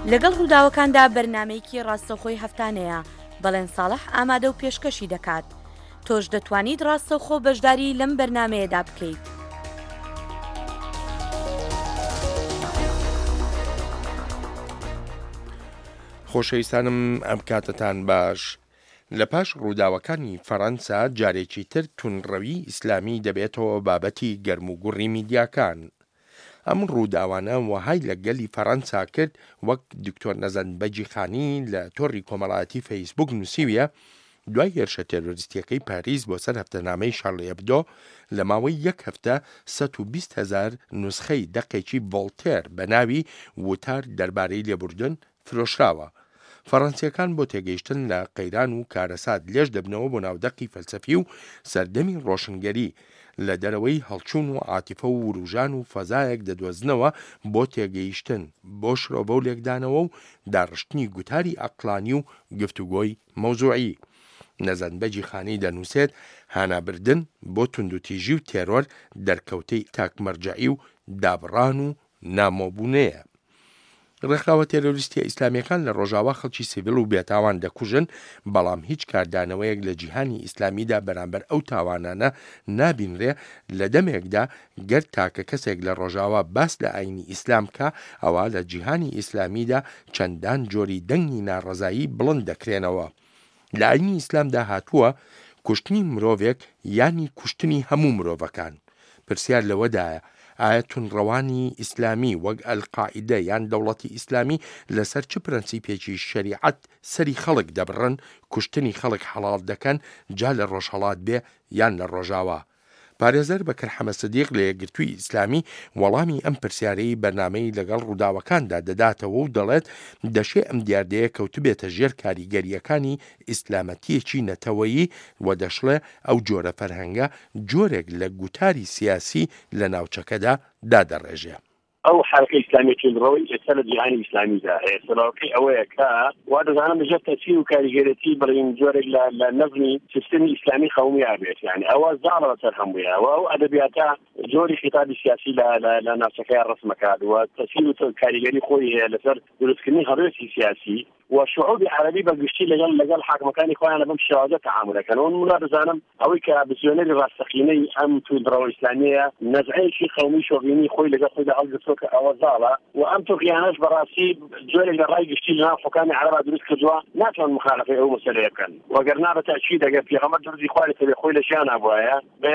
لەگەڵ ڕووداوەکاندا بەرنامەیەکی ڕاستەوخۆی هەفتانەیە بەڵێن ساڵح ئامادە و پێشکەشی دەکات. تۆش دەتوانیت ڕاستەوخۆ بەشداری لەم بەرنامەیەدا بکەیت. خۆشەویستانم ئەم کاتتان باش. لە پاش ڕووداوەکانی فەڕەنسا جارێکی تر تونڕەوی ئیسلامی دەبێتەوە بابەتی گەرم و گوڕی میدیاکان. ئەم ڕووداوانە وەهای لە گەلی فەڕەنسا کرد وەک دکتۆر نەزەن بەجیخانی لە تۆڕی کۆمەڵایەتی فەیسبوک نووسیویە دوای هێرشە تێرۆریستیەکەی پاریس بۆ سەر هەفتەنامەی شارلی ئێبدۆ لە ماوەی یەک هەفتە 120,000 نوسخەی دەقێکی ڤۆڵتێر بە ناوی وتار دەربارەی لێبوردن فرۆشراوە. فەڕەنسیەکان بۆ تێگەیشتن لە قەیران و کارەسات لێش دەبنەوە بۆ ناودەقی فەلسەفی و سەردەمی ڕۆشنگەری لە دەرەوەی هەڵچوون و عاتیفە و وروژان و فەزایەک دەدۆزنەوە بۆ تێگەیشتن بۆ شرۆبە و لێکدانەوە و داڕشتنی گوتاری عەقلانی و گفتوگۆی مەوزوعی. نەزەن بەجیخانی دەنووسێت هانابردن بۆ توندوتیژی و تێرۆر دەرکەوتەی تاکمەرجەعی و دابڕان و نامۆبوونەیە. ڕێکخراوە تێرۆریستی ئیسلامیەکان لە ڕۆژاوا خەڵکی سیڤیل و بێتاوان دەکوژن، بەڵام هیچ کاردانەوەیەک لە جیهانی ئیسلامیدا بەرامبەر ئەو تاوانانە نابینرێ لە دەمێکدا گەر تاکە کەسێک لە ڕۆژاوا باس لە ئاینی ئیسلام کە ئەوە لە جیهانی ئیسلامیدا چەندان جۆری دەنگی ناڕەزایی بڵند دەکرێنەوە. لە ئاینی ئیسلامدا هاتووە کوشتنی مرۆڤێک یانی کوشتنی هەموو مرۆڤەکان. پرسیار لەوەدایە ئایا تونڕەوانی ئیسلامی وەک ئەلقاعیدە یان دەوڵەتی ئیسلامی لەسەر چ پرەنسیپێکی شەریعەت سەری خەڵک دەبڕن، کوشتنی خەڵک حەڵال دەکەن جا لە ڕۆژهەڵات بێ یان لە ڕۆژاوا؟ پارێزەر بەکر حەمە سەدیق لە یەکگرتووی ئیسلامی وەڵامی ئەم پرسیارەی بەرنامەی لەگەڵ ڕووداوەکاندا دەداتەوە و دەڵێت دەشێ ئەم دیاردەیە کەوتبێتە ژێر کاریگەریەکانی ئیسلامەتیەکی نەتەوەیی و دەشڵێ ئەو جۆرە فەرهەنگە جۆرێک لە گوتاری سیاسی لە ناوچەکەدا دادەڕێژێ. ئەو حرکەی ئیسلامیەتی ڕۆی ئێستا لە جیهانی ئیسلامیدا سەلاوەکەی ئەوەیە کە وا دەزانم بەژێر تەفسیر و کاریگەرێتی بڵین جۆرێک لە نەظمی سیستەمی ئیسلامی خەومی ئابێت، یعنی ئەوە زاڵە بەسەر هەموویە و ئەو ئەدەبیاتە جۆری خیتابی سیاسی لە ناوچەکەی ڕسمەکات و تەفسیر و کاریگەری خۆی هەیە لەسەر دروستکردنی هەڕێسی سیاسی و شعوبی عربی بەگشتی لەگەڵ حاکمەکانی خۆیان لەبەم شێوازە تەعامل دەکەن. و من دەزانم ئەوەی کە بزیۆنەری ڕاستەقینەی ئەم تونڕەوە ئیسلامیە نەزعەیەکی خەومی شۆڤینی خۆی لەگەڵ خۆیدا هەڵگرتووە کە ئەوە زاڵە و ئەم تۆقیانەش بەڕاستی جۆرێک لە ڕای گشتی لە ناو حکامی عەرەبا دروست کردووە ناتوان مخالفەی ئەو مەسەلەیە بکەن. وەگەرنا بەتاکید ئەگەر پێغەمبەر دروستی خوای لەسەر خۆی لە ژیان نابووایە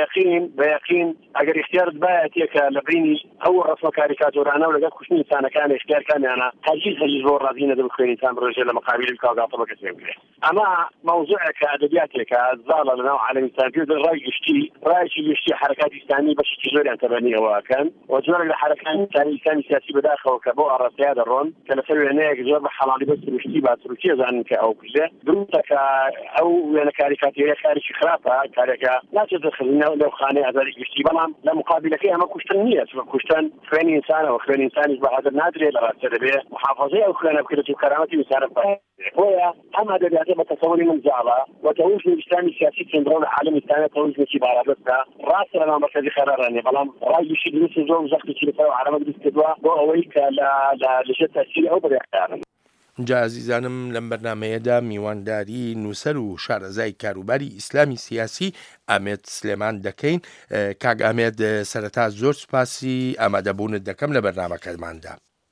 بەیەقین ئەگەر اختیارت بایەتە کە لە بینی ئەو ڕسمە کاریکاتۆرانە و لەگەڵ کوشتنی ئینسانەکان اختیارکانیانە هەرگیز بۆ ڕازی نەدەبێت خوێن ئینسان بڕۆژێ لە مقابل کاگاتە بە کەسێک بکرێت. ئەمە مەوزوعێکە ئەدەبیاتێکە زاڵە لە ناو عالەمی ئیسلامی ڕای گشتی ڕایەکی گشتی حرەکاتی ئیسلامی بەشێکی زۆریان تەبەنیەوەکەن و جۆرێک لە حرەکانی ئیسلامی سیاسی بەداخەوە کە بۆ ئاڕاستەیە دەڕۆن کە لەسەر وێنەیەک زۆر بە حەڵالی بە سروشتی با تروکی ئەزانن کە ئەو کوژێ دروستە کە ئەو وێنە کاریکاتۆریە کارێکی خراپە، کارێکە ناچێت دەخەڵینەوە لەو خانەی ئازاری گشتی، بەڵام لە مقابلەکەی ئەمە کوشتن نییە، کوشتن خوێنی ئینسانەوە، خوێنی ئینسانیش بەهادر نادرێت لە ڕاستە دەبێت محافظەی ئەو خوێنە بکرێت و کەرامەتی ئینسانە بۆیە ئەم ئەدەبیاتە بە تەسەووری من زاڵە و تەویژنی ئیسلامی سیاسی چەندڕۆ لە عالەمی ئیسلامی تەویژنێکی بارابەستە ڕاستە لەناو مەرکەزی خەرارانێ، بەڵام ڕای گشتی دروست زۆر زەختی لەسەر عالەمە دروست کردووە بۆ ئەوەی کە لەژێر تەسیری ئەو بڕێکدارن. جا عزیزانم لەم بەرنامەیەدا میوانداری نووسەر و شارەزای کاروباری ئیسلامی سیاسی ئامێد سلێمان دەکەین. کاک ئامێد، سەرەتا زۆر سوپاسی ئامادەبوونت دەکەم لە بەرنامەکەماندا.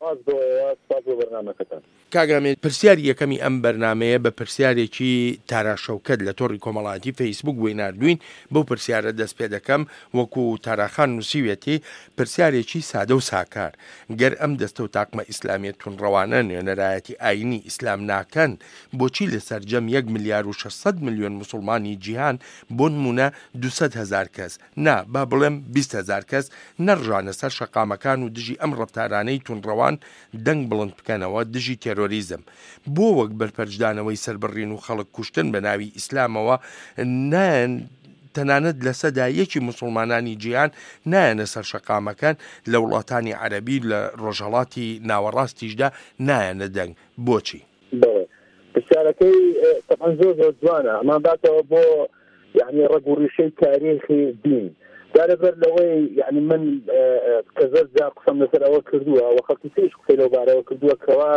کاگامێت پرسیاری یەکەمی ئەم بەرنامەیە بە پرسیارێکی تاراشەوکەت لە تۆڕی کۆمەڵایەتی فەیسبوک وێ ناردوین. بەو پرسیارە دەست پێ دەکەم وەکو تاراخان نووسیوێتی پرسیارێکی سادە و ساکار. گەر ئەم دەستە و تاقمە ئیسلامیەت تونڕەوانە نوێنەرایەتی ئاینی ئیسلام ناکەن، بۆچی لە سەرجەم 1,600,000,000 موسڵمانی جیهان بۆ نمونە 200,000 کەس با بڵێم 20,000 کەس نەڕژانە سەر شەقامەکان و دژی ئەم ڕەفتارانەی تونڕەوان دەنگ بڵند بکەنەوە دژی تێرۆریزم؟ بۆ وەک بەرپەرجدانەوەی سەربڕین و خەڵک کوشتن بە ناوی ئیسلامەوە نان تەنانەت لە سەدایەکی موسڵمانانی جیهان نایەنە سەر شەقامەکان لە وڵاتانی عەرەبی لە ڕۆژهەڵاتی ناوەڕاستیشدا نایەنە دەنگ؟ بۆچی؟ پرسیارەکەی تەقەن زۆر جوانە، ئەمان باتەوە بۆ یعنی ڕەگوڕیشەی تاریخی دین. دارەبەر لەوەی یعنی من کە زۆر جار قسەم لەسەر ئەوە کردووە و خەڵکی تریش قسەی لەو بارەوە کردووە کەوا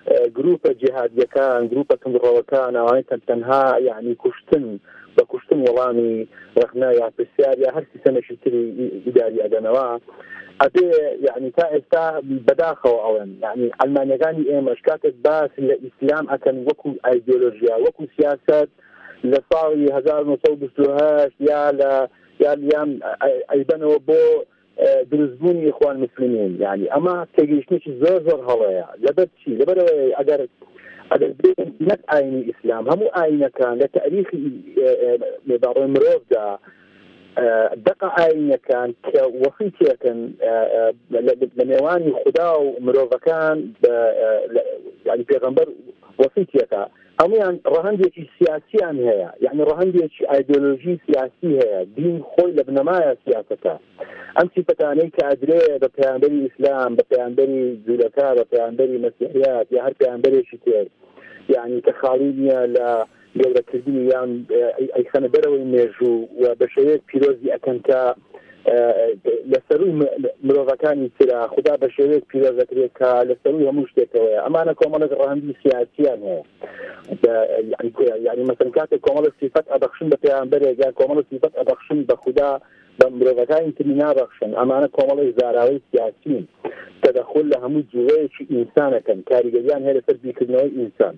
گروپە جیهادیەکان گروپە تندڕەوەکان ئەوانەی تەنها یعنی کوشتن بە کوشتن وەڵامی ڕخنا یا پرسیار یا هەر سیستەمێکی تری ئیداری ئەدەنەوە ئەبێ یعنی تا ئێستا بەداخەوە ئەوەن یعنی ئەلمانیەکانی ئێمەش کاتێک باس لە ئیسلام ئەکەن وەکو ئایدۆلۆژیا وەکو سیاسەت لە ساڵی 1928 یا لیان ئەیبەنەوە بۆ دروستبوونی ئیخوان مسلمین یعنی ئەمە تێگەیشتنێکی زۆر زۆر هەڵەیە لەبەر چی لەبەرەوەی ئەگەر نەک ئاینی ئیسلام هەموو ئاینەکان لە تاریخی بەڕێ مرۆڤدا دقە ئاینەکان کە وەسیتێکن لە نێوانی خوددا و مرۆڤەکان یعنی پێغەمبەر وەسیتێکە هەمویان ڕەهەندێکی سیاسیان هەیە یعنی ڕەهەندێکی ئایدۆلۆژی سیاسی هەیە دین خۆی لە بنەمایە سیاسەکە ئەم سیفەتانەی کە ئەدرێ بە پەیامبەری ئیسلام بە پەیامبەری جوولەکە بە پەیامبەری مەسیحیەت یا هەر پەیامبەرێکی تر یعنی کە خاڵی نییە لە گەورەکردنی یان ئەیخەنە دەرەوەی مێژوو و بە شێوەیەک پیرۆزی ئەکەن کە لەسەروی مرۆڤەکانی ترا خوددا بە شێوەیەک پیرۆزەکرێت کە لەسەروی هەموو شتێکەوەیە ئەمانە کۆمەڵێک ڕەهەندی سیاسیان هەیە یعنی مەسەن کاتێک کۆمەڵە سیفەت ئەبەخشن بە پێغەمبەرێک یان کۆمەڵە سیفەت ئەبەخشن بە خوددا بە مرۆڤەکانی تری نابەخشن ئەمانە کۆمەڵی زاراوەی سیاسین تەدەخل لە هەموو جوڵەیەکی ئینسانەکەن کاریگەریان هەیە لەسەر بیرکردنەوەی ئینسان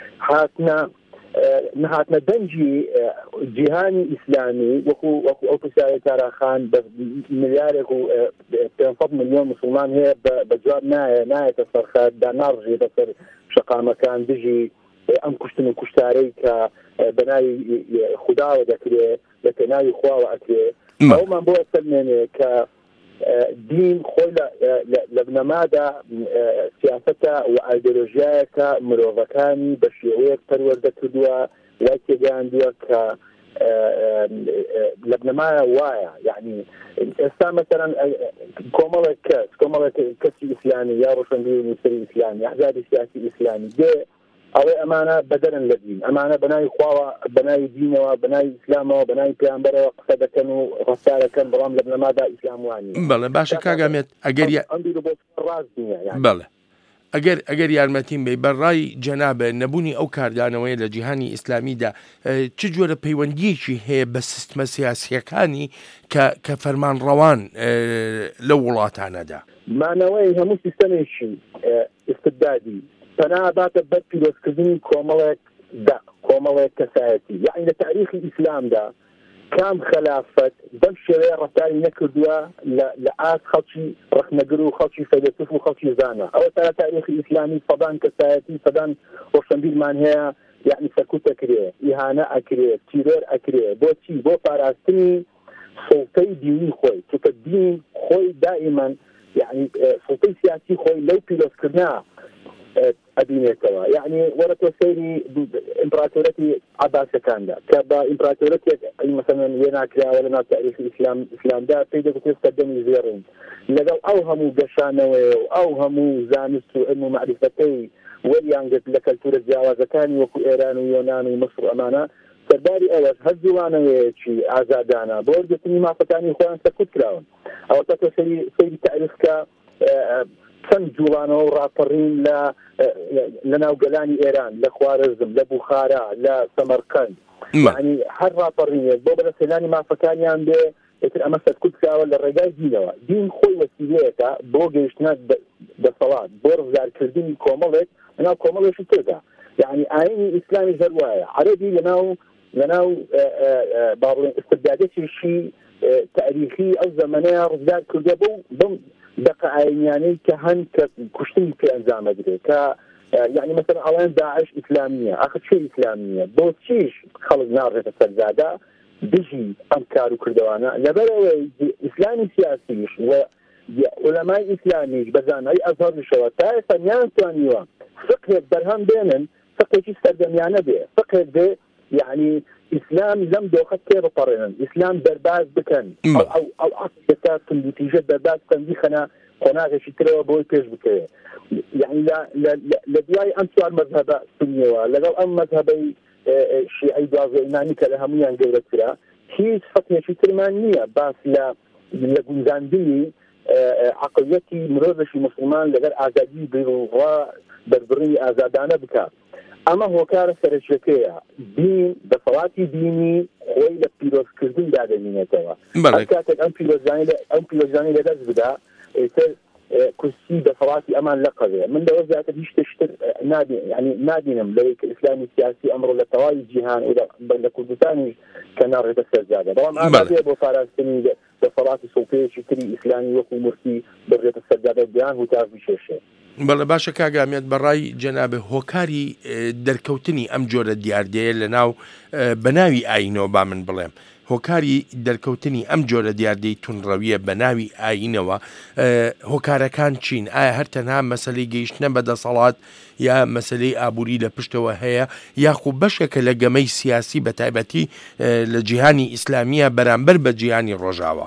نهاتنە دەنجی جیهانی ئیسلامی وەکو ئەو پرسیارەی تاراخان بە ملیارێک و 500 ملیۆن مسلمان هەیە بە جواب نایەتە سەرخەت دا ناڕژێتە سەر شەقامەکان دژی ئەم کوشتن و کوشتارەی کە بەناوی خودداوە دەکرێت لە پێناوی خواوە ئەکرێ ئەومان بۆ سەلمێنێ کە دین خۆی لە بنەمادا سیاسەتە و ئایدۆلۆژیایەکە مرۆڤەکانی بە شێوەیەک پەروەردە کردووە وای تێگەیاندووە کە لە بنەمایە وایە یعنی ئێستا مەسەرەن کۆمەڵێک کەسی ئیسلامی یا ڕۆشنبیری نووسری ئیسلامی ئەحزابی سیاسی ئیسلامی دێ ئەوەی ئەمانە بەدەرن لە دین ئەمانە بەناوی خواوە بەناوی دینەوە بەناوی ئیسلامەوە بەناوی پێغەمبەرەوە قسە دەکەن و ڕەفتارەکەن بەڵام لە بنەمادا ئیسلام وانی بەڵێ باشە کاگامێت بەڵێ ئەگەر یارمەتیم بێ بەڕای جەنابە نەبوونی ئەو کاردانەوەی لە جیهانی ئیسلامیدا چ جۆرە پەیوەندیەکی هەیە بە سیستمە سیاسیەکانی کە فەرمانڕەوان لە وڵاتانەدا مانەوەی هەموو سیستەمێکی ئستبدادی پەناباتە بەر پیرۆزکردنی کۆمەڵێک کەسایەتی یعنی لە تاریخی ئیسلامدا کام خلافەت بەم شێوەیە ڕەفتاری نەکردووە لە ئاست خەڵکی ڕەخنەگر و خەڵکی فەیلسوف و خەڵکی زانە ئەوە تا تاریخی ئیسلامی سەدان کەسایەتی سەدان ڕۆشنبیرمان هەیە یعنی سەکوت ئەکرێ ئیهانە ئەکرێ تیرۆر ئەکرێ بۆچی بۆ پاراستنی سڵتەی دینی خۆی چونکە دین خۆی دائیمەن یعنی سڵتەی سیاسی خۆی لەو پیرۆزکردنا ئەبینێتەوە یعنی وەرە تۆ سەیری ئیمپراتۆرەتی عەباسەکاندا کە بە ئیمپراتۆرەتێک مەسەڵەن وێ ناکراوە لە ناو تاریخی ئیسلامدا پێی دەگوترێت سەردەمی زێڕین لەگەڵ ئەو هەموو گەشانەوەی و ئەو هەموو زانست و علم و معریفەتەی وەریانگرت لە کەلتورە جیاوازەکانی وەکو ئێران و یۆنان و مەسر ئەمانە سەرداری ئەوەش هەر جوانەوەیەکی ئازادانە بۆ وەرگرتنی مافەکانی خۆیان سەکوت کراون ئەوە تا تۆ سەیری تاریخکە چەند جوڵانەوە و ڕاپەڕین لە ناوگەلانی ئێران لە خوارەزم لە بوخارا لە سەمەرقەند یعنی هەر ڕاپەڕینێک بۆ بەدە سێنانی مافەکانیان بێ ئێتر ئەمە سەرکوت کراوە لە ڕێگای دینەوە دین خۆی وەسیلەیەکە بۆ گەیشتنە دەسەڵات بۆ ڕزگارکردنی کۆمەڵێک لەناو کۆمەڵێکی تردا یعنی ئاینی ئیسلامی هەر وایە عەرەبی لەناو باڵێن استبدادێکیشی تاریخی ئەو زەمانەیە ڕزگار کردە بۆ دقة عينياني كهن كشتي في أنزام أدري يعني مثلا أوان داعش إسلامية آخر شيء إسلامية بوتشيش خلق نار تتسلزادا بيجي أمكار وكردوانا لبروي إسلامي سياسيش وعلماء إسلاميش بزان أي أظهر الشواتاي فنيان توانيوا فقه برهان بينن فقه يستخدم يعني به فقه به يعني إسلام لم دوخت كيف قرنا إسلام درباز بكن أو أصل نتيجة درباز كان دي خنا قناة شتروا بوي بيش بكير يعني لا دياي أمسوا المذهب السنية لا أم مذهبي شيعي دوازي إيماني كلهمية جيرة كلا هي فتنة شترمانية بس لا لجنزاندي عقليتي مرودش المسلمان لغير أعزائي بيرو دەربڕینی ئازادانە بکات. ئەمە هۆکارە سەرچەکەیە دین دەسەڵاتی دینی خۆی لە پیرۆزکردندا دەبینێتەوە. کاتێک ئەم پیرۆزانەی لەدەست بدا کورسی دەسەڵاتی ئەمان لەقەوێ. من لەوە زیاتر هیچ شتر نابینم لەوەی کە ئیسلامی سیاسی ئەمڕۆ لە تەواوی جیهان و لە کوردستانیش کە ناڕێتە سەرجادە. بەڵام ئامادەیە بۆ پاراستنی دەسەڵاتی سڵپەیەکی تری ئیسلامی وەکو مورسی بڕێتە سەرجادە بیان هوتاف بشێشێ. بەڵێ باشە کاگامیت بەڕای جەنابێ هۆکاری دەرکەوتنی ئەم جۆرە دیاردەیە لە ناو بەناوی ئاینەوە با من بڵێم هۆکاری دەرکەوتنی ئەم جۆرە دیاردەی تونڕەویە بە ناوی ئاینەوە هۆکارەکان چین؟ ئایا هەر تەنها مەسەلەی گەیشتنە بەدەسەڵات یا مەسەلەی ئابووری لە پشتەوە هەیە یاخو بەشێکە لە گەمەی سیاسی بە تایبەتی لە جیهانی ئیسلامیە بەرامبەر بە جیهانی ڕۆژاوە؟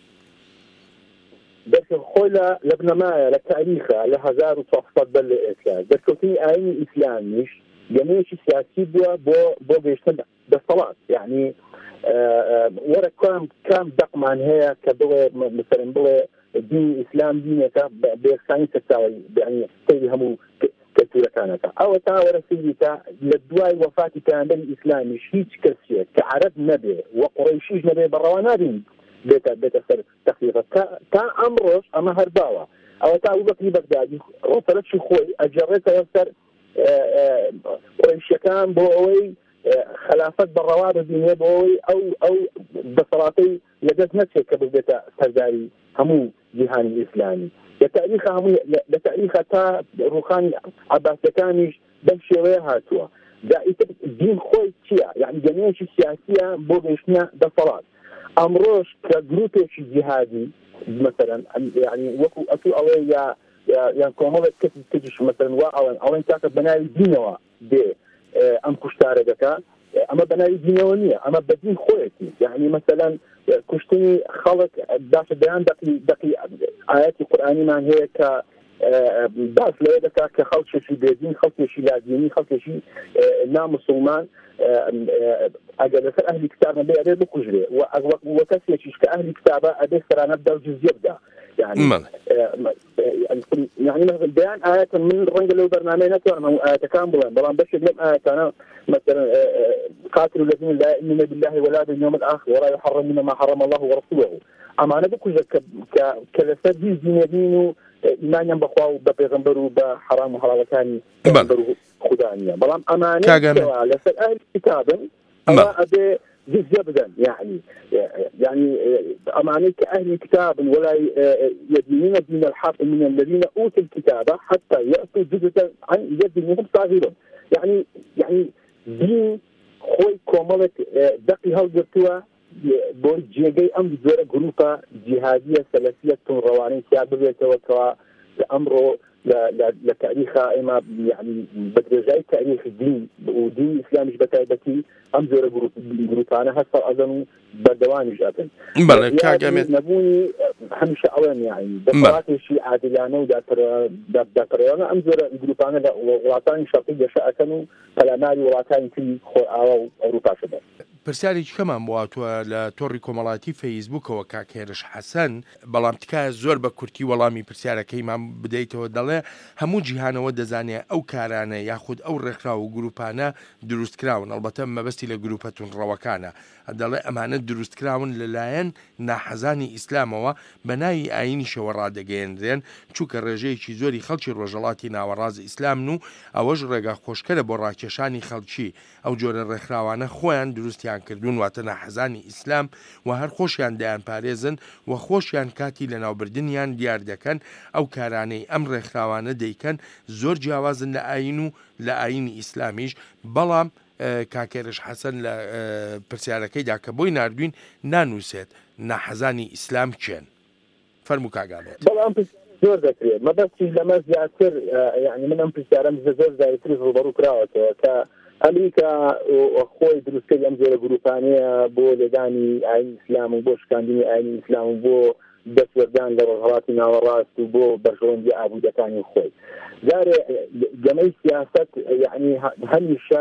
خۆی لە بنەمایە لە تاریخە لە 1400 بەر لە ئێستا دەرکەوتنی ئاینی ئیسلامیش گەمەیەکی سیاسی بووە بۆ گەیشتن دەسەڵات. یعنی وەرە کام دەقمان هەیە کە بڵێ مثلەن بڵێ دینی ئیسلام دینێکە بێخسانی سەرچاوی سەیری هەموو کەلتورەکانەکە. ئەوە تا وەرەسیری تا لە دوای وەفاتی پەیامبەری ئیسلامیش هیچ کەسێک کە عەرەب نەبێ و قوڕەیشیش نەبێ بەڕەوا نابین بێتە سەر تەخلیقە تا ئەمڕۆژ ئەمە هەر باوە. ئەوە تا ئەبوبەکری بەغدادی ڕۆسەرەکی خۆی ئەجێڕێتەوە سەر قوڕەیشیەکان بۆ ئەوەی خلافەت بەڕەوا ببینێ بۆ ئەوەی ئەو دەسەڵاتەی لەدەست نەچێت کە ببێتە سەرداری هەموو جیهانی ئیسلامی. لە تاریخە تا ڕووخانی عەباسیەکانیش بەم شێوەیە هاتووە. دین خۆی چییە؟ یعنی گەمەیەکی سیاسیە بۆ گەیشتنە دەسەڵات. ئەمڕۆژ کە گروپێکی جیهادی مثلا يعني وەکو ئەتوو ئەوەی یان کۆمەڵێک کەسی تریش مثلا وا ئەوەن تاکە بەناوی دینەوە دێ ئەم کوشتارە دەکات. ئەمە بەناوی دینەوە نییە، ئەمە بەدین خۆیەتی. یعنی مثلا کوشتنی خەڵک باشە بەیان دەقی ئاەتی قورئانیمان هەیە کە باس لەوە دەکات کە خەڵکێکی بێدین، خەڵکێکی لادینی، خەڵکێکی نامسڵمان ئەگەر لەسەر ئەهلی کتاب نەبێ ئەبێ بکوژرێ و کەسێکیش کە ئەهلی کتابە ئەبێ سەرانە بدا و جزیە بدا. يعني بيان آيات من الرنج لو برنامج نتوانم آياتكان بلان بلان بس لم آياتنا مثلا قاتلوا الذين لا يؤمنون بالله ولا باليوم الآخر ولا يحرمون ما حرم الله ورسوله. أما أنا بقول كذا سدي زينين إيمان ينبخوا وبيغمبروا وبحرام وحلال كان يغمبروا خدانية بلان أمانة لسه أهل الكتاب أبي جزء بدن يعني أمانة أهل الكتاب ولا يدينون دين الحق من الذين أوتوا الكتاب حتى يأتوا جزءا عن يد منهم صاغرون. يعني دين خوي كومالك دقي هالجرتوا بورجيجي أم زورة جروبا جهادية سلفية روانين سيابية توكوا لأمره لتاريخ إما يعني بدرجة تاريخ الدين ودين الإسلام مش بتاعتي أم زور جروبانا هسه أظن بدواني جاتن. بله كاجمت. نبوني همشة أوان يعني دكتورات شيء عادلانة ودكتورنا أم زور جروبانا لا ولاتان شرقية شأكنوا فالأمال ولاتان في أوروبا شبه. پرسیارێکی کەمان بواتوە لە تۆڕی کۆمەڵاتی فەیسبوکەوە کاکێرش حەسەن بەڵام تکایە زۆر بە کورتی وەڵامی پرسیارەکەیمان بدەیتەوە دەڵێ هەموو جیهانەوە دەزانێت ئەو کارانە یاخود ئەو ڕێکخراو و گروپانە دروستکراون ئەڵبەتە مەبەستی لە گروپە تونڕەوەکانە دەڵێ ئەمانە دروستکراون لەلایەن ناحەزانی ئیسلامەوە بە ناوی ئاینیشەوە ڕادەگەیەندرێن چووکە ڕێژەیەکی زۆری خەڵکی ڕۆژهەڵاتی ناوەڕاز ئیسلامن و ئەوەش ڕێگا خۆشکەرە بۆ ڕاکێشانی خەڵکی ئەو جۆرە ڕێکخراوانە خۆیان دروستیان کردوون واتە ناحەزانی ئیسلام و هەر خۆشیان دایان پارێزن و خۆشیان کاتی لە ناوبردنیان دیار دەکەن ئەو کارانەی ئەم ڕێکخراوانە دەیکەن زۆر جیاوازن لە ئاین و لە ئاینی ئیسلامیش. بەڵام کاکێرش حەسەن لە پرسیارەکەیدا کە بۆی ناردوین نانووسێت ناحەزانی ئیسلام چێن. فەرموو کاگامێت. بەڵام زۆر دەکرێت مەبەستی لەمە زیاتر یعنی من ئەم پرسیارەم زۆر زیاتر ڕوبەڕوو کراوەتەوە کە ئەمریکا خۆی دروستکرد ئەم جۆرە گروپانەیە بۆ لێدانی ئاینی ئیسلام و بۆ شکاندنی ئاینی ئیسلام و بۆ دەستوەردان لە ڕۆژهەڵاتی ناوەڕاست و بۆ بەرژەوەندی ئابوودەکانی خۆی. جارێ گەمەی سیاست یعنی هەمیشە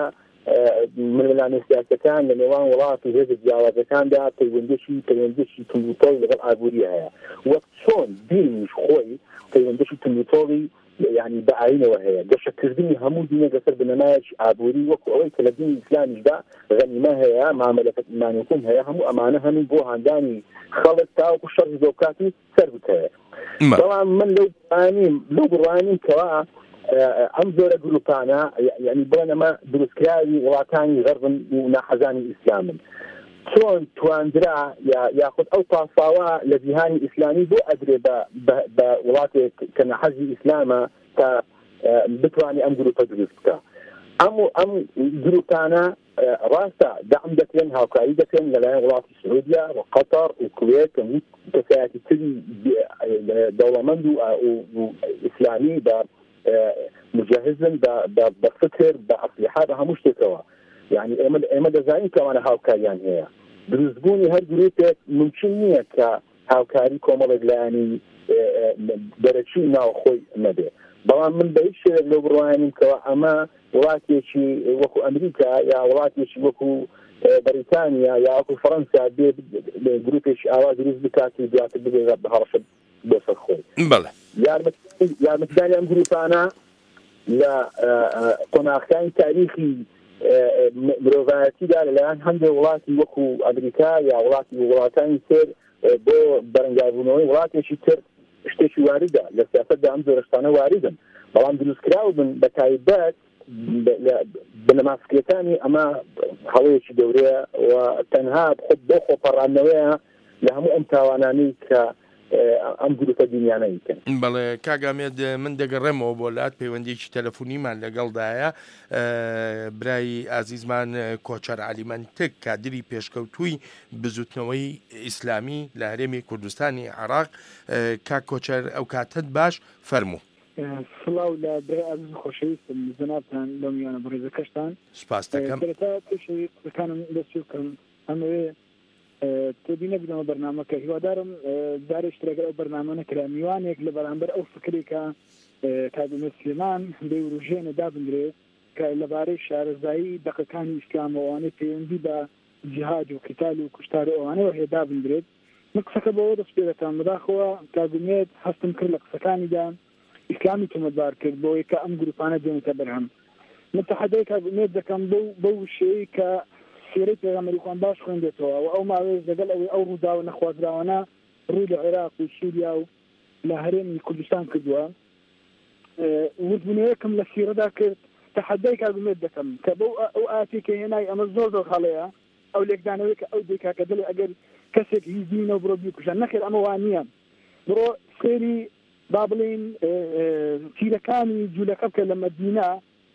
ململانە سیاسەکان لە نێوان وڵات و هێزە جیاوازەکاندا پەیوەندیشی توندوتۆڵ لەگەڵ ئابووری هەیە وەک چۆن دینیش خۆی پەیوەندیشی توندوتۆڵی يعني بەعینەوە هەیە گەشەکردنی هەموو دینە لەسەر بنەمایەکی ئابووری وەکو ئەوەی کە لە دینی ئیسلامیشدا غەنیمە هەیە مامەلەکەت ئیمانیەکوم هەیە هەموو ئەمانە هەموو بۆ هاندانی خەڵک تاوەکو شەڕی زۆکاتی سەر بکەوێت. بەڵام من لەو بڕوانیم کەوا ئەم زۆرە گروپانە یعنی بڵێن ئەمە دروستکراوی وڵاتانی غەربن و ناحەزانی ئیسلامن چۆن تواندرا یاخود ئەو پاساوە لە جیهانی ئیسلامی بۆ ئەدرێ بە وڵاتێک کە ناحەزی ئیسلامە تا بتوانێت ئەم گروپە دروست بکە. ئەم گروپانە ڕاستە دەعم دەکرێن هاوکاری دەکرێن لەلایەن وڵاتی سعودیا و قەتەر و کوێت و کەسایەتی تری دەوڵەمەند و ئیسلامی بە مجهزن بە فکر بە ئەسلحە بە هەموو شتێکەوە. يعني ئێمە دەزانین کەوانە هاوکاریان هەیە دروستبوونی هەر گروپێک ممکن نییە کە هاوکاری کۆمەڵێک لایەنی دەرەچووی ناوخۆی نەبێ. بەڵام من بە هیچ شێوەیەک لەو بڕوانیم کەەوە ئەمە وڵاتێکی وەکو ئەمریکا یا وڵاتێکی وەکو بەریتانیا یا وەکو فەڕەنسا بێ گروپێکی ئاوا دروست بکاتی دواتر بگەێت بە هەڵەشە بۆ سەر خۆی. بەڵێ یارمەتیدانی ئەم گروپانە لە قۆناغەکانی تاریخی مرۆڤایەتیدا لەلایەن هەندێک وڵاتی وەکو ئەمریکا یا وڵاتانی تر بۆ بەرەنگاربوونەوەی وڵاتێکی تر شتێکی واردە لە سیاسەتدا ئەم زۆر شتانە واردن بەڵام دروستکراو بن بە تایبەت بنەماسکرێتانی ئەمە هەڵەیەکی گەورەیە و تەنها بۆ خۆپەڕاندنەوەیە لە هەموو ئەم تاوانانەی کە ئەم گروپە دنیانە یکەن. بەڵێ کاگامێد من دەگەڕێمەوە بۆ لات پەیوەندێکی تەلەفۆنیمان لەگەڵدایە برای ئازیزمان کۆچەر عەلیمەنتک کادری پێشکەوتووی بزوتنەوەی ئیسلامی لە هەرێمی کوردستانی عێراق. کاک کۆچەر ئەو کاتت باش فەرموو. سڵاو لە برای ئازیز خۆشەویستم جەنابتان لەو میوانە بەڕێزەکەشتان سوپاس دەکەم. پێشەوی قسەکانم دەستی بکەم ئەمەوێ تۆبی نەبینەوە بەرنامەکە هیوادارم دارێک شتێک ئەو بەرنامە نەکرا میوانێک لە بەرامبەر ئەو فکرێکە کابینە سلێمان بێوروژێنە دابدرێت کە لەبارەی شارەزایی دەقەکانی ئیسلامەوانەی پەیوەندی بە جیهاد و قیتال و کوشتار ئەوانەوە هەیە دابدرێت. من قسەکە بەوە دەست پێ دەکەم بەداخەوە کابینێت هەستم کرد لە قسەکانیدا ئیسلامی تۆمەتبار کرد بۆ یکە ئەم گروپانە دێنێتە بەرهەم. متحدەی کابینێت دەکەم بەو شێوەی کە سیرەی پێغەمبەری خوان باش خوێندێتەوە و ئەو ماوەیە لەگەڵ ئەوەی ئەو ڕووداوە نەخوازراوانە ڕووی لە عێراق و سووریا و لە هەرێمی کوردستان کردووە وردبوونەوەیەکم لە سیرەدا کرد تەحەدای کابینێت دەکەم کە بەو ئەو ئاەتێکە هێنای ئەمە زۆر هەڵەیە ئەو لێکدانەوەی کە ئەو دێکا کە دڵێ ئەگەر کەسێک هیزینەوە بڕۆ بیکوژان نەخێر ئەمە وان نییە بڕۆ سێری با بڵێن تیرەکانی جوولەکە بکە لە مەدینە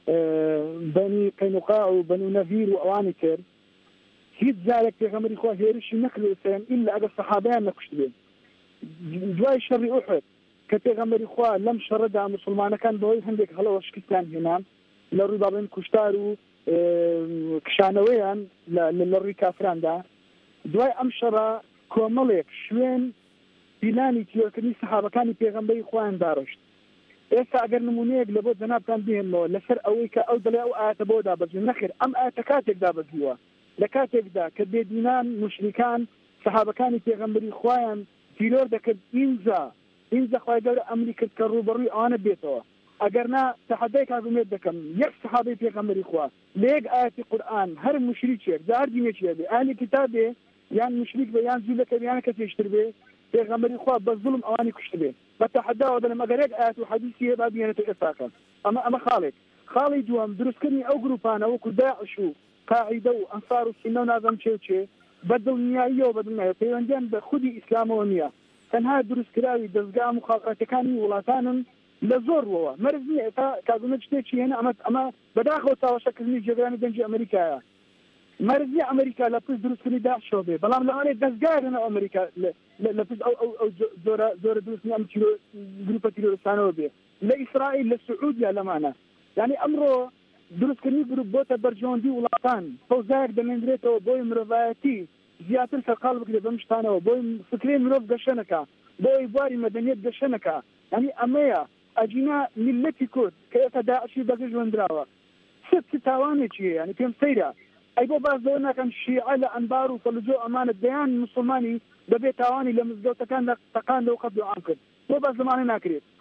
بەنی قەینوقاع و بەنو نەڤیر و ئەوانی کرد هیچ جارێک پێغەمبەری خوا هێرشی نەکردوسێن ئیلا ئەگەر سەحابەیان نەکوشت بێت. دوای شەڕی ئوحد کە پێغەمبەری خوا لەم شەڕەدا موسڵمانەکان بەهۆی هەندێک هەڵەوە شکستیان هێنان لە ڕووی بابڵێن کوشتار و کشانەوەیان لە ڕووی کافراندا دوای ئەم شەڕە کۆمەڵێک شوێن پیلانی تیۆرکردنی سەحابەکانی پێغەمبەری خوایان داڕشت. ئێستا ئەگەر نمونەیەک لە بۆ جەنابتان بهێنەوە لەسەر ئەوەی کە ئەو دڵێ ئەو ئاەتە بۆ دابەزین نەخێر ئەم ئاەتە کاتێک دابەزیوە لە کاتێکدا کە بێدینان مشریکان سەحابەکانی پێغەمبەری خوایان تیرۆر دەکرد ئینجا خوای گەورە ئەمری کرد کە ڕوبەڕووی ئەوانە بێتەوە. ئەگەر نا تەحەدای کابینێت دەکەم یەک سەحابەی پێغەمبەری خوا لە یەک ئاەتی قورئان هەر مشریکێک هەر دینێکی هەبێ ئاهلی کتابێ یان مشریک بێ یان جوولەکە بێ یان کەسێشتر بێ پێغەمبەری خوا بە زوڵم ئەوانی کوشت بێ بە تەحەداوە دەڵێم ئەگەر یەک ئاەت و حەدیثی هەیە با بێنێتە ئێستاکە ئەمە خاڵی دووەم دروستکردنی ئەو گروپانە وەکو داعش و قاعیدە و ئەنسار و سینە و نازەم چێ بەدڵنیاییەوە بەدڵنیایە پەیوەندیان بە خودی ئیسلامەوە نییە تەنها دروستکراوی دەستگا مخابڕاتەکانی وڵاتانن لە زۆرەوە مەرز نییە تا کابینێت شتێکی هێنا ئەمە بەداخەوە چاوەشەکردنی جێگرانی دەنجی ئەمریکایە مەرز نییە ئەمریکا لە پشت دروستکردنی داعشەوە بێ بەڵام لەوانەیە دەستگایەنە ئەمریکا لە پشت ئەو زۆرە دروستنی ئەم گروپە تیرۆریستانەوە بێ لە ئیسرائیل لە سعودیا لەمانە یعنی ئەمڕۆ دروستکردنی گروپ بۆتە بەرژەوەندی وڵاتان فەوزایەک دەمێنرێتەوە بۆی مرۆڤایەتی زیاتر سەرقاڵ بکرێت بەم شتانەوە بۆی فکرێ مرۆڤ گەشەنەکە بۆی بواری مەدەنیەت گەشەنەکە یعنی ئەمەیە ئەجینا میلەتی کورد کە ئێستا داعشی بەگەژوەندراوە ست تاوانێکی هەیە یعنی پێم سەیرە ئەی بۆ باز لەوە ناکەن شیعە لە ئەنبار و فەلوجۆ ئەمانە دەیان موسڵمانی بەبێ تاوانی لە مزگەوتەکان تەقاندە و قەتل و عام کرد بۆ باز لەمانە ناکرێت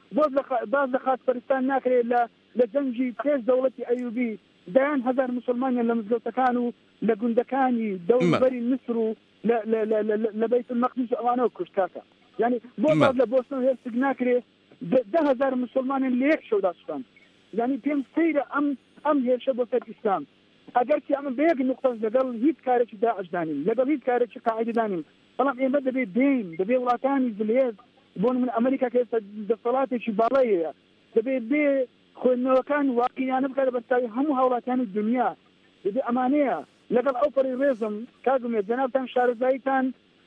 باز لە خاتپەرستان ناکرێت لە جەنگی پێش دەوڵەتی ئەیوبی دەیان هەزار مسلمانیان لە مزگەوتەکان و لە گوندەکانی دەوڵەبەری میسر و لە بەیت المەقدس ئەوانەوە کوشت کاکە یعنی بۆ باز لە بۆستن و هێرسک ناکرێت 10,000 مسلمانیان لە یەک شەودا سوتان یعنی پێم سەیرە ئەم هێرشە بۆ سەر ئیسلام ئەگەرچی ئەمە بە یەک نقطە لەگەڵ هیچ کارێکی داعش دانین لەگەڵ هیچ کارێکی قاعیدە دانین بەڵام ئێمە دەبێت دێین دەبێ وڵاتانی زلێز بۆن من ئەمریکا کە ئێستا دەسەڵاتێکی باڵایەیە دەبێت بێ خوێندنەوەکان واقعیانە بکات بەستاوی هەموو هاوڵاتیانی دنیا دەبێ ئەمانەیە لەگەڵ ئەو پەڕی ڕێزم کاگومێت جەنابتان شارەزاییتان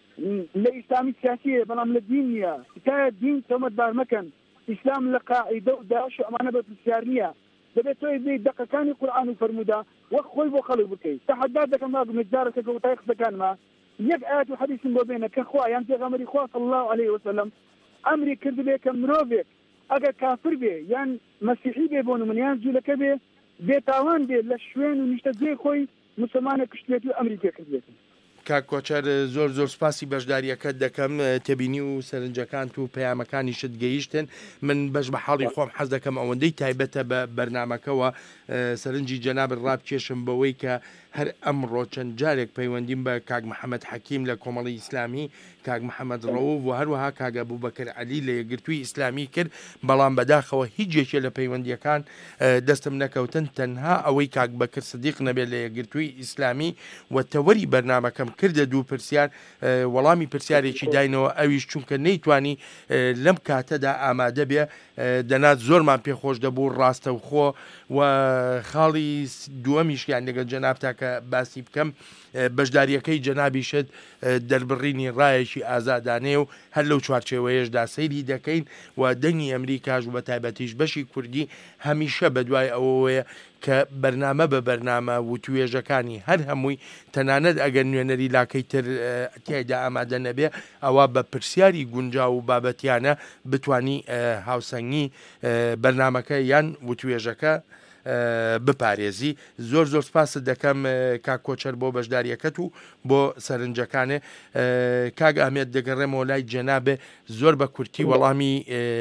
لە ئیسلامی سیاسیە بەڵام لە دین نییە تکایە دین تۆمەتبار مەکەن ئیسلام لە قاعیدە و داعش و ئەمانە بەپرسیار نییە دەبێت تۆی بێ دقەکانی قورئان و فەرموودا وەک خۆی بۆ خەڵک بکەیت تەحەدات دەکەم کاگومێت جارێکە کەوتای قسەکانمە یەک ئاەت و حەدیثم بۆ بێنە کە خوا یان پێغەمبەری خوا صلی الله علیه وسلم ئەمری کردبێ کە مرۆڤێک ئەگەر کافر بێ یان مەسیحی بێ بۆ نمونە جوولەکە بێ بێتاوان بێ لە شوێن و نیشتە جێ خۆی مسلمانە کشتێت و ئەمری پێکردێت کاک کۆچەر زۆر سپاسی بەشداریەکەت دەکەم تێبینی و سەرنجەکان و پەیامەکانیشت گەیشتن من بەش بە حاڵی خۆم حەز دەکەم ئەوەندەی تایبەتە بە بەرنامەکەەوە سەرنجی جەناب ڕابکێشم بەوەی کە هەر ئەمڕۆ چەند جارێک پەیوەندیم بە کاک محەممەد حەکیم لە کۆمەڵی ئیسلامی کاک محەممەد ڕەوف و هەروەها کاگە بووبەکر عەلی لە یەکگرتووی ئیسلامی کرد بەڵام بەداخەوە هیچ یەکێ لە پەیوەندیەکان دەستم نەکەوتن تەنها ئەوەی کاک بەکر سدیق نەبێت لە یەکگرتووی ئیسلامی و تەوەری بەرنامەکەم کردە دوو پرسیار وەڵامی پرسیارێکی داینەوە ئەویش چونکە نەیتوانی لەم کاتەدا ئامادە بێ دەنات زۆرمان پێخۆش دەبوو ڕاستەوخۆ و خاڵی دووەمیشیان لەگەڵ جەنابتا کە باسی بکەم بەشداریەکەی جەنابیشت دەربڕینی ڕایەکی ئازادانەیە و هەر لەو چوارچێوەیەشدا سەیری دەکەین و دەنگی ئەمریکاش و بە تایبەتیش بەشی کوردی هەمیشە بەدوای ئەوەیە کە بەرنامە بە بەرنامە و توێژەکانی هەر هەمووی تەنانەت ئەگەر نوێنەری لاکەی تر تیایدا ئامادە نەبێ ئەوە بە پرسیاری گونجاو و بابەتیانە بتانی هاوسەنگی بەرنامەکە یان و توێژەکە بپارێزی زۆر سپاست دەکەم کاک کۆچەر بۆ بەشداریەکەت و بۆ سەرنجەکانێ کاک ئامێت دەگەڕێمەوە لای جەنابێ زۆر بە کورتی وەڵامی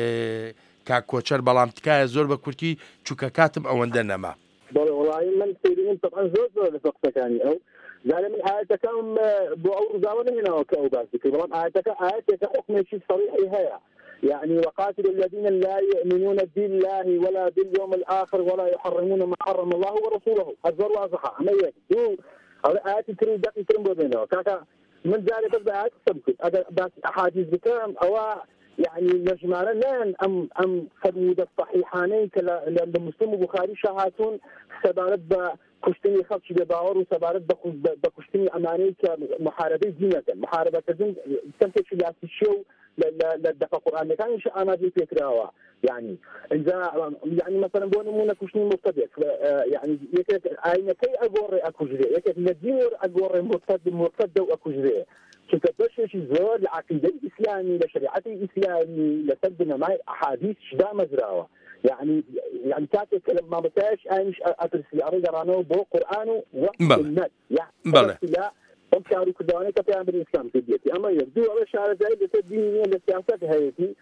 کاک کۆچەر بەڵام تکایە زۆر بە کورتی چووکە کاتم ئەوەندە نەما وڵی من سێرین طبعا زۆر لە قسەکانی ئەو زانە من ئاەتەکەم بۆ ئەو ڕووداوە نهێناوە کە ئەو باسی کرد بەڵام ئاەتەکە ئاەتێکە حکمێکی صریحی هەیە يعني وقاتل الذين لا يؤمنون بالله ولا باليوم الآخر ولا يحرمون ما حرم الله ورسوله هذا واضحة عملية دو آيات كريم دقيقة كريم بينه كاكا من ذلك بآيات سبكت هذا بس أحاديث بكام أو يعني نجمعنا لان أم فرمود الصحيحانين كالمسلم وبخاري شهاتون سبارت بكشتني خلش بباور وسبارت بكشتني أماني كمحاربة دينة محاربة دين تنتج في الشيء لدقة القرآن كان إنشاء أمادي فكرة يعني إذا يعني مثلا بونمونا كشني مرتد يعني يكاد أين كي أجور أكوجري يكاد الدين أجور مرتد وأكوجري كنت بشيء زور العقيدة الإسلامية لشريعة الإسلامية لسدنا معي أحاديث شدة مزراوة يعني كاتب لما بتاش أيش أدرس العربية رانو بو قرآنه والسنة يعني لا كانوا كدوانة كتير بالإسلام تبيتي أما يبدو على شعر زي لتدينية للسياسات هايتي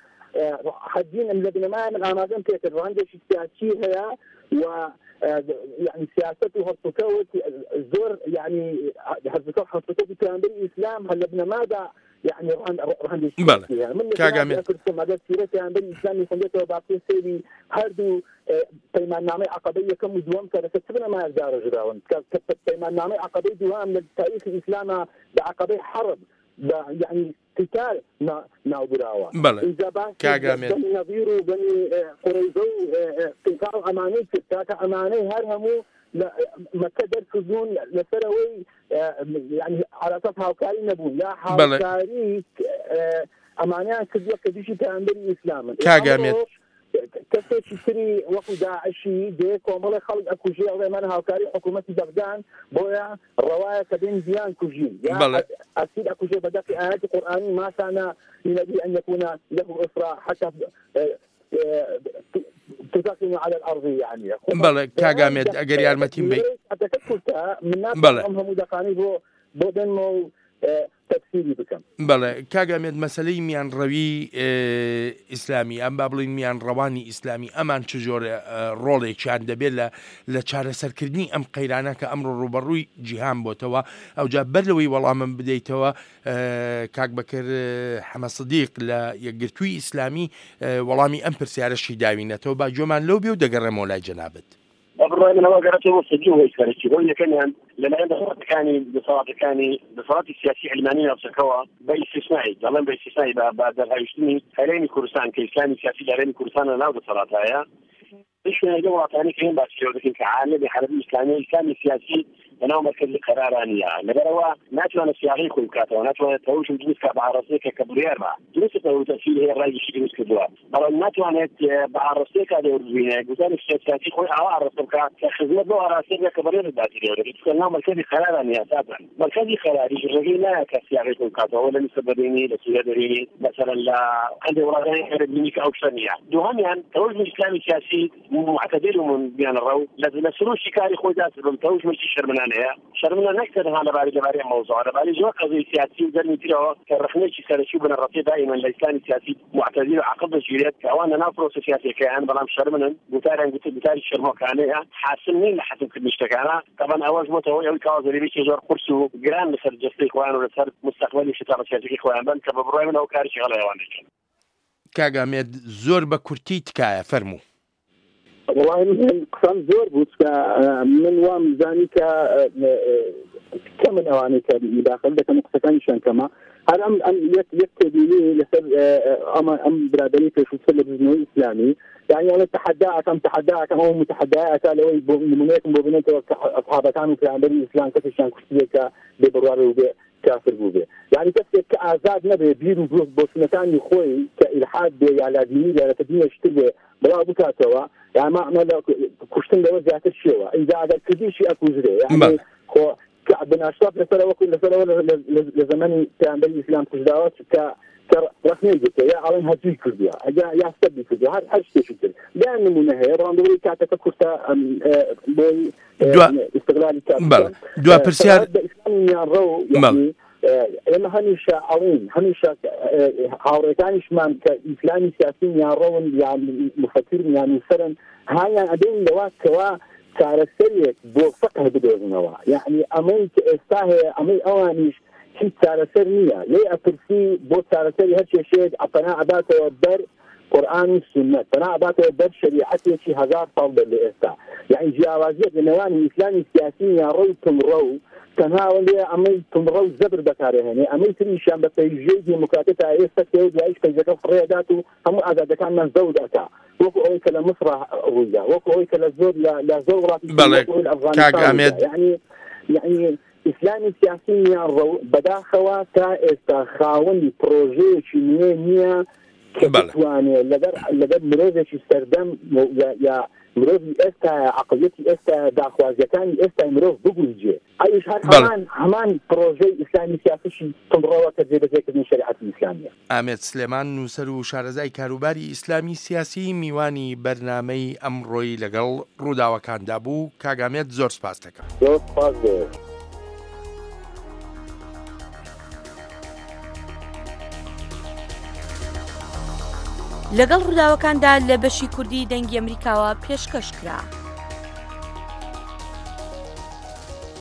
حدين الذين ما من أمازون كتير وعنده شيء سياسي هيا و يعني سياسته هالتكوت زور يعني هالتكوت هالتكوت كان بالإسلام هل ماذا يعني رهن من كاجامي كرسم هذا سيرة كان بالإسلام يخليه وبعدين سيري هردو بيمان نامي عقبية كم دوام كذا كتبنا ما يزار جراون بيمان نامي عقبية دوام للتاريخ الإسلام بعقبية حرب يعني قتال ناوبراوا إذا بس بني نظير وبني قريظة قتال أماني كتاك أماني هرهمو مكة دركزون لسروي يعني على أساس هاوكاري نبون لا هاوكاري أمانيان كديشي تعمل الإسلام كاجاميت كسر شيء وقت داعشي ده كمال خلق أكوجي أو من هاوكاري حكومة بغداد بويا رواية كبين ديان كوجي أكيد أكوجي بدأ في آيات القرآن ما كان ينبغي أن يكون له أسرة حتى تساكن على الأرض يعني بله كاجاميت أجري على المتين بي أتذكرت من ناس هم مدقاني بودن تەفسیری بکەم. بەڵێ کاگامێت مەسلەی میانڕەوی ئیسلامی ئەم با بڵین میانڕەوانی ئیسلامی ئەمان چ جۆرە ڕۆڵێکیان دەبێت لە چارەسەرکردنی ئەم قەیرانە کە ئەمڕۆ ڕوبەڕووی جیهان بۆتەوە ئەوجا بەر لەوەی وەڵامم بدەیتەوە کاک بەکر حەمە سدیق لە یەکگرتووی ئیسلامی وەڵامی ئەم پرسیارەشی داوینەتەوە با جۆمان لەو بێ و دەگەڕێمەوە لای جەنابەت. بڕای منەوە گەڕێتەوە سەدی و هیچکارێکی بۆ یەکەمیان لەلایەن دەسەڵاتەکانی سیاسی علمانی ناوچەکەەوە بە ئیستیسنایی دەڵێن بە ئیستیسنایی بە دەرهاویشتنی هەرێمی کوردستان کە ئیسلامی سیاسی لە هەرێمی کوردستان لەناو دەسەڵاتایە شوێنەکە وڵاتانی کە هێن باسیەوە دەکەین کە عالەمی عەرەبی ئیسلامی سیاسی لەناو مەرکەزی قەرارانیە لەبەرەوە ناتوانێت سیاغی خۆی بکاتەوە ناتوانێت تەوشم دروست کە بە عەرەستەیەکە کە بڕیار بە درستە و تەفسیر هەیە ڕایشی دروست کردووە بەڵام ناتوانێت بە عەرەستەیەکە دەوروبینێ گوزاری سیاسی خۆی ئاوا عەرەستە بکات کە خزمەت بۆ عەرەستەیەکە کە بڕیار دەداتێت چونکە لەناو مەرکەزی قەرارانیە ئەساساً مەرکەزی قەراری ڕێگەی نایە کە سیاغی خۆی بکاتەوە لە میسر بەدەینی لە سووریا دەرینی مەسەڵەن لە هەندێک وڵاتانی عەرەبی کە ئەو شتە نییە دووهەمیان تەوژمی ئیسلامی سیاسی معتەدل و بيانڕەو لە سروشی کاری خۆی داسبم تەوژمێکی شەرمنانەیە شەرمنە نەکتەنها لەبارەی مەوزوع لەبارەی زۆر قەزەی سیاسی و دەرمی ترەوە کە ڕخنێکی سەرەکی و بنەڕەتی دائما لە ئیسلامی سیاسی معتەدل و عەقڵ دەگیرێت کە ئەوان لەناو پرۆسە سیاسیەکەیان بەڵام شەرمنن گوتاری شەرمۆکانەیە حاسم نین لە حەسمکردنی شتەکانە طبعا ئەوەش بۆتەوە ئەوەی کاوازەریبێکی زۆر قورس و گران لەسەر جەستەی خۆیان و لەسەر مستەقبەلی شتابە سیاسیەکەی خۆیان بن کە بە بڕای من ئەو کارێکی هەڵەیەوان دەکەن. کاگامێت زۆر بە کورتی تکایە فەرموو. والله من قسم زۆر بوو من وام زانی کە من ئەوانەی کە داخل دەکەم قسەکانیشان کەمە هەر ئەم یەک تێبینی لەسەر ئەم برادەری پێشووتر لە بزنەوەی ئیسلامی يعني أنا تحداك أو متحداك لو نمونيكم ببنيتوا أصحابكان وكان بني الإسلام كتشان كشتيك ببروار وبكافر بوبي يعني كتشك كأزاد نبي بيرو بوسنتان يخوي كإلحاد على ديني على تدين يشتبه بلا بكاتوا يعني ما كشتن لو زيادة الشيوة إذا هذا كذي شيء أكوزري يعني خو كابن أشرف لسلا لزمن كان بني الإسلام كشداوات رسمي قلت يا على هذه كردية يا استبدي كردية هذا شيء شكل لأن من هي براندوري كاتك كرتا بوي استغلال كاتك دوا برسيار إسلامي الرو يعني إما هنيشة عورتانش مان كإسلامي سياسي يارون يعني مفكر يعني مثلا هاي أدين لواك كوا كارثية بوفقه بدونها يعني أمي استاه أمي أوانيش هیچ چارەسەر نییە لێ ئەپرسی بۆ چارەسەری هەر کێشەیەک ئەپەنا ئەباتەوە بەر قورئان و سنت پەنا ئەباتەوە بەر شەریعەتێکی 1000 ساڵ بەر لە ئێستا یعنی جیاوازیەک لە نێوانی ئیسلامی سیاسی یان ڕەو تمڕە و تەنها لێ ئەمەی تمڕە و زەبر بەکارهێنێ ئەمەی تریشیان بە پەیژەی دیموکراتیە تا ئێستا کێ و دوایش پەیژەکە فڕێدات و هەموو ئازادەکانمان زەو دەکا وەکو ئەوەی کە لە مصر ڕوویدا وەکو ئەوەی کە لە زۆر وڵاتی يعني إسلامي سياسي يارو بداخوا تا استخاون بروجيشي نية كتواني لدر مروزش استخدام يا مروزي استا عقليتي استا داخوازيكاني استا مروز بقولجي أيش همان بروجي إسلامي سياسي تمروا كذبة من شريعة الإسلامية. ئامێد سلێمان نووسەر و شارەزای کاروباری ئیسلامی سیاسی میوانی بەرنامەی ئەمڕۆی لەگەڵ ڕووداوەکاندا بوو کاگامێت زۆر سپاس دەکەم. زۆر سپاس دەکەم. لەگەڵ ڕووداوەکاندا لە بەشی کوردی دەنگی ئەمریکاوە پێشکەش کرا.